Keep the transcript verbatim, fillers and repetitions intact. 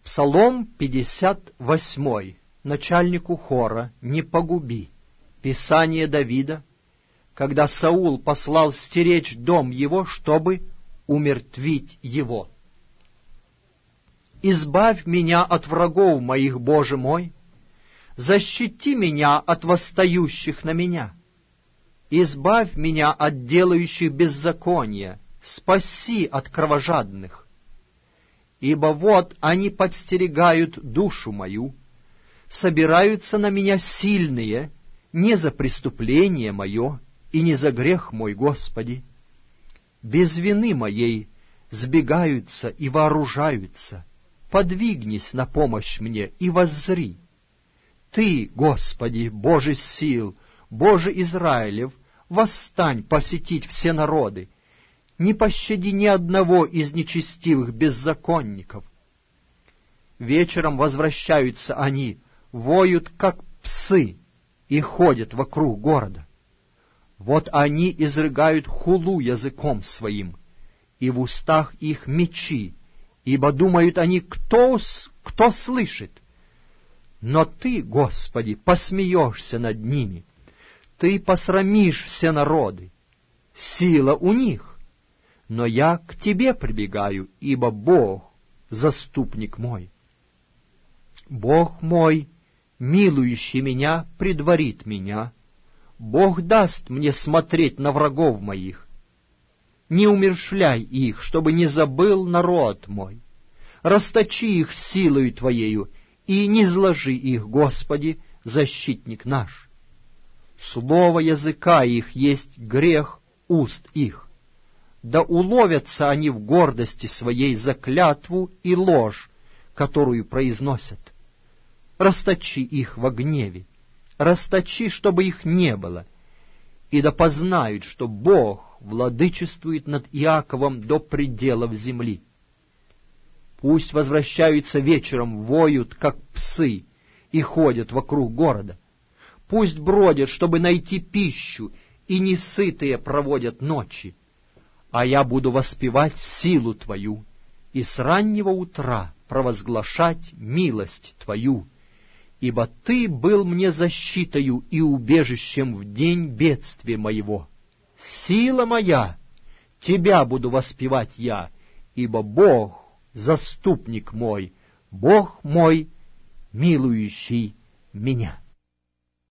Псалом пятьдесят восемь. Начальнику хора «Не погуби». Писание Давида, когда Саул послал стеречь дом его, чтобы умертвить его. «Избавь меня от врагов моих, Боже мой, защити меня от восстающих на меня. Избавь меня от делающих беззакония, спаси от кровожадных. Ибо вот они подстерегают душу мою, собираются на меня сильные, не за преступление мое и не за грех мой, Господи. Без вины моей сбегаются и вооружаются. Подвигнись на помощь мне и воззри. Ты, Господи, Боже сил, Боже Израилев, восстань посетить все народы. Не пощади ни одного из нечестивых беззаконников. Вечером возвращаются они, воют, как псы, и ходят вокруг города. Вот они изрыгают хулу языком своим, и в устах их мечи, ибо думают они, кто, кто слышит. Но Ты, Господи, посмеешься над ними, Ты посрамишь все народы. Сила у них, но я к Тебе прибегаю, ибо Бог — заступник мой. Бог мой, милующий меня, предварит меня. Бог даст мне смотреть на врагов моих. Не умерщвляй их, чтобы не забыл народ мой. Расточи их силою Твоею, и не зложи их, Господи, защитник наш. Слово языка их есть грех уст их. Да уловятся они в гордости своей за клятву и ложь, которую произносят. Расточи их во гневе, расточи, чтобы их не было, и да познают, что Бог владычествует над Иаковом до пределов земли. Пусть возвращаются вечером, воют, как псы, и ходят вокруг города. Пусть бродят, чтобы найти пищу, и несытые проводят ночи. А я буду воспевать силу Твою и с раннего утра провозглашать милость Твою, ибо Ты был мне защитою и убежищем в день бедствия моего. Сила моя, Тебя буду воспевать я, ибо Бог — заступник мой, Бог мой, милующий меня».